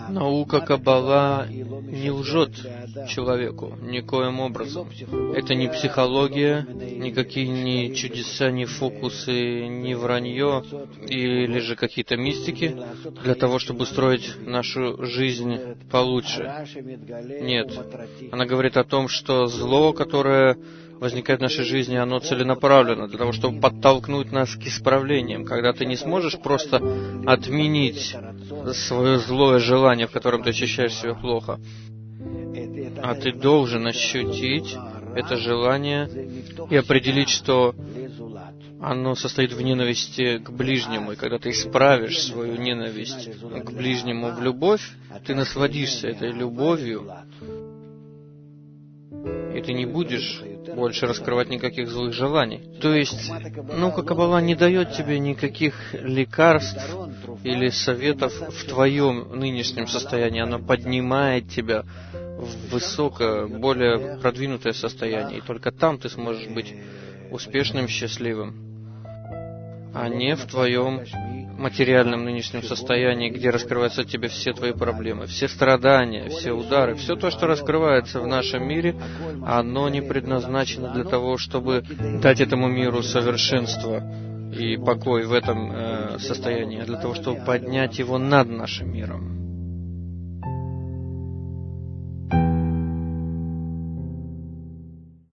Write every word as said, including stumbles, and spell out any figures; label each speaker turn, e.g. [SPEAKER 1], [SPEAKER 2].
[SPEAKER 1] Наука Каббала не лжет человеку никоим образом. Это не психология, никакие ни чудеса, ни фокусы, ни вранье, или же какие-то мистики для того, чтобы устроить нашу жизнь получше. Нет. Она говорит о том, что зло, которое возникает в нашей жизни, оно целенаправленно для того, чтобы подтолкнуть нас к исправлениям. Когда ты не сможешь просто отменить свое злое желание, в котором ты ощущаешь себя плохо, а ты должен ощутить это желание и определить, что оно состоит в ненависти к ближнему. И когда ты исправишь свою ненависть к ближнему в любовь, ты насладишься этой любовью, и ты не будешь больше раскрывать никаких злых желаний. То есть, наука Каббала не дает тебе никаких лекарств или советов в твоем нынешнем состоянии. Она поднимает тебя в высокое, более продвинутое состояние. И только там ты сможешь быть успешным, счастливым, а не в твоем материальном нынешнем состоянии, где раскрываются тебе все твои проблемы, все страдания, все удары, все то, что раскрывается в нашем мире, оно не предназначено для того, чтобы дать этому миру совершенство и покой в этом э, состоянии, а для того, чтобы поднять его над нашим миром.